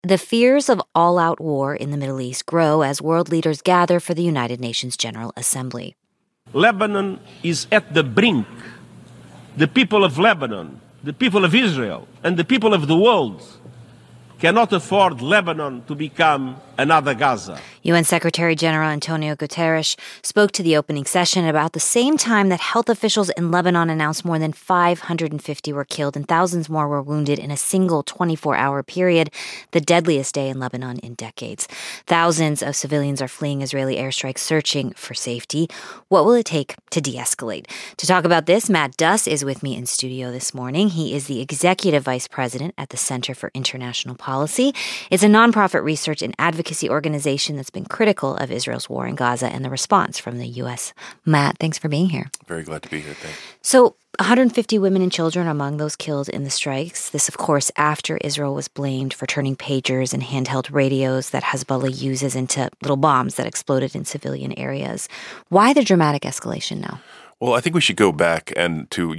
The fears of all-out war in the Middle East grow as world leaders gather for the United Nations General Assembly. Lebanon is at the brink. The people of Lebanon, the people of Israel, and the people of the world cannot afford Lebanon to become another Gaza. UN Secretary General Antonio Guterres spoke to the opening session about the same time that health officials in Lebanon announced more than 550 were killed and thousands more were wounded in a single 24-hour period, the deadliest day in Lebanon in decades. Thousands of civilians are fleeing Israeli airstrikes, searching for safety. What will it take to de-escalate? To talk about this, Matt Duss is with me in studio this morning. He is the Executive Vice President at the Center for International Policy. It's a nonprofit research and advocacy organization that's been critical of Israel's war in Gaza and the response from the U.S. Matt, thanks for being here. Very glad to be here. Thanks. So 150 women and children among those killed in the strikes. This, of course, after Israel was blamed for turning pagers and handheld radios that Hezbollah uses into little bombs that exploded in civilian areas. Why the dramatic escalation now? Well, I think we should go back and to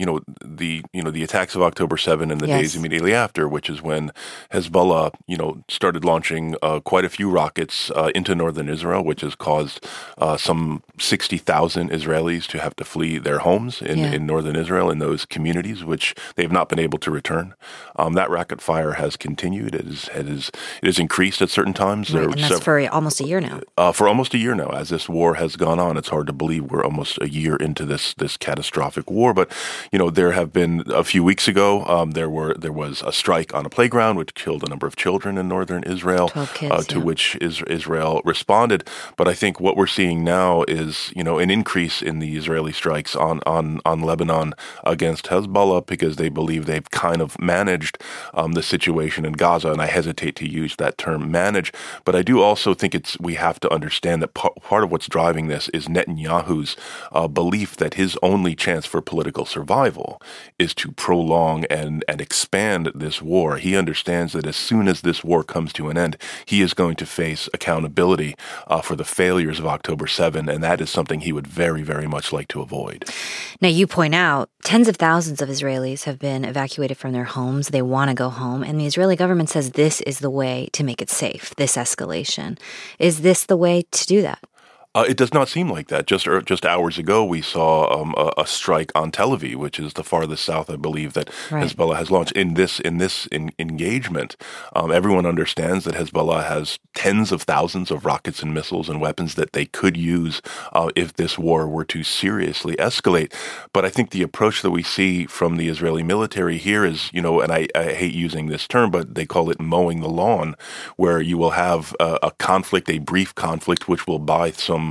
the attacks of October 7 and the days immediately after, which is when Hezbollah started launching quite a few rockets into northern Israel, which has caused some 60,000 Israelis to have to flee their homes in northern Israel in those communities, which they have not been able to return. That rocket fire has continued. It is increased at certain times. Right, and that's for almost a year now. For almost a year now, as this war has gone on, it's hard to believe we're almost a year into this catastrophic war. But there have been a few weeks ago there was a strike on a playground which killed a number of children in northern Israel. 12 kids, to which Israel responded. But I think what we're seeing now is an increase in the Israeli strikes on Lebanon against Hezbollah because they believe they've kind of managed the situation in Gaza, and I hesitate to use that term manage. But I do also think we have to understand that part of what's driving this is Netanyahu's belief that his only chance for political survival is to prolong and expand this war. He understands that as soon as this war comes to an end, he is going to face accountability for the failures of October 7, and that is something he would very, very much like to avoid. Now, you point out tens of thousands of Israelis have been evacuated from their homes. They want to go home, and the Israeli government says this is the way to make it safe, this escalation. Is this the way to do that? It does not seem like that. Just hours ago, we saw a strike on Tel Aviv, which is the farthest south, I believe, that Hezbollah has launched. In this engagement, everyone understands that Hezbollah has tens of thousands of rockets and missiles and weapons that they could use if this war were to seriously escalate. But I think the approach that we see from the Israeli military here is, and I hate using this term, but they call it mowing the lawn, where you will have a brief conflict, which will buy some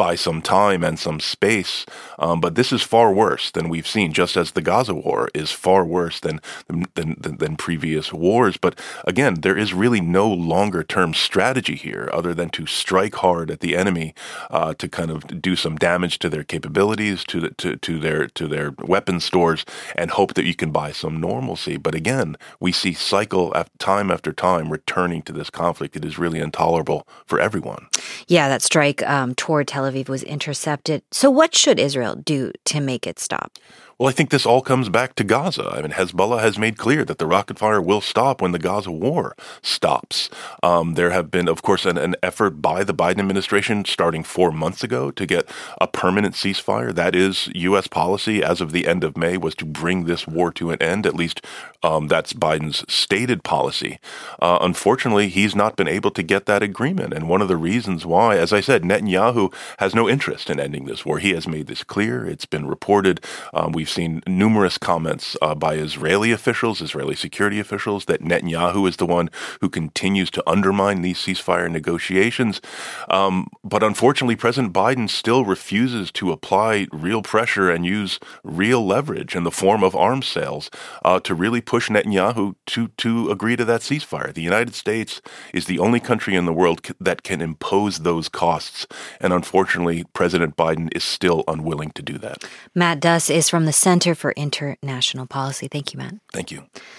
time and some space. But this is far worse than we've seen, just as the Gaza war is far worse than previous wars. But again, there is really no longer term strategy here other than to strike hard at the enemy, to kind of do some damage to their capabilities, to their weapon stores, and hope that you can buy some normalcy. But again, we see time after time returning to this conflict. It is really intolerable for everyone. Yeah, that strike toward Tel Aviv was intercepted. So what should Israel do to make it stop? Well, I think this all comes back to Gaza. I mean, Hezbollah has made clear that the rocket fire will stop when the Gaza war stops. There have been, of course, an effort by the Biden administration starting 4 months ago to get a permanent ceasefire. That is U.S. policy as of the end of May, was to bring this war to an end. At least that's Biden's stated policy. Unfortunately, he's not been able to get that agreement. And one of the reasons why, as I said, Netanyahu has no interest in ending this war. He has made this clear. It's been reported. We've seen numerous comments by Israeli officials, Israeli security officials, that Netanyahu is the one who continues to undermine these ceasefire negotiations. But unfortunately, President Biden still refuses to apply real pressure and use real leverage in the form of arms sales to really push Netanyahu to agree to that ceasefire. The United States is the only country in the world that can impose those costs. And unfortunately, President Biden is still unwilling to do that. Matt Duss is from the Center for International Policy. Thank you, Matt. Thank you.